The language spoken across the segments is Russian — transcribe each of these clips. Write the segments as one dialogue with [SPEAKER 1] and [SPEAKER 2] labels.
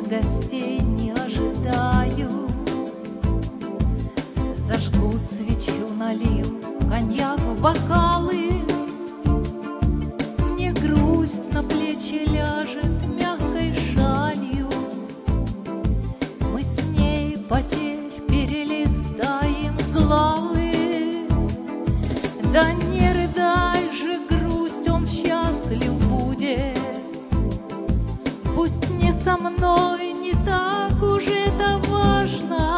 [SPEAKER 1] гостей не ожидаю. Зажгу свечу, налью коньяк в бокалы. Мне грусть на плечи ляжет мягкой шалью. Мы с ней потерь перелистаем главы. Да не рыдай же, грусть, он счастлив будет. Пусть не со мной, не так уж это важно.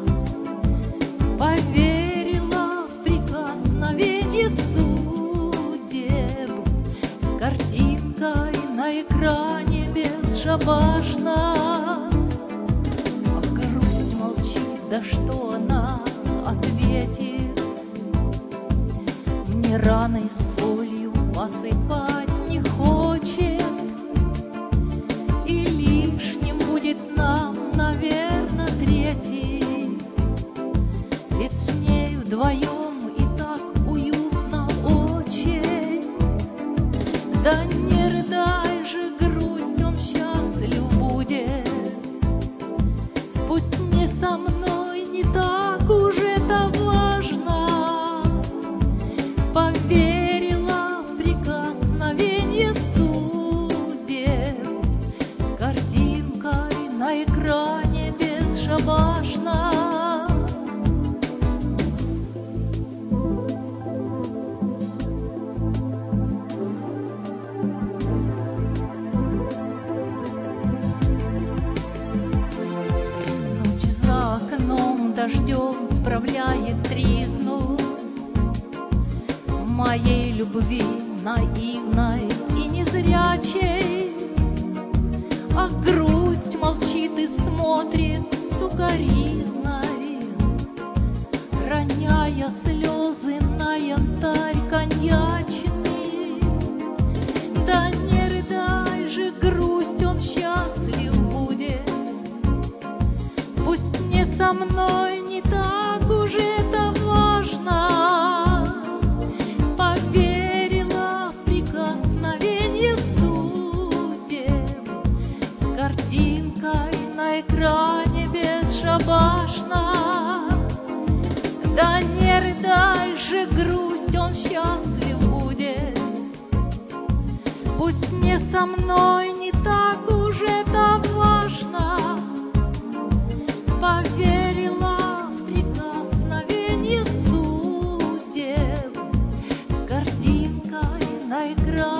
[SPEAKER 1] Поверила в прикосновение судеб, с картинкой на экране безшабашно. Ах, грусть молчит, да что она ответит? Мне раной солью посыпать не хочет. И лишним будет нам, наверное, третий. Ведь с ней вдвоем и так уютно очень. Да не рыдай же, грусть, он счастлив будет. Пусть не со мной, не так уж это важно. Поверила в прикосновение судеб, с картинкой на экране безшабашно. Ночь за окном дождем справляет тризну моей любви наивной и незрячей. А грусть молчит и смотрит сукоризной, роняя слезы на янтарь коньячный. Да не рыдай же, грусть, он счастлив будет. Пусть не со мной, не так уж это важно. Поверила в прикосновение судеб, с картинкой на экране безшабашно. Да не рыдай же, грусть, он счастлив будет. Пусть не со мной, не так уж это важно. Поверила в прикосновение судеб, с картинкой на экране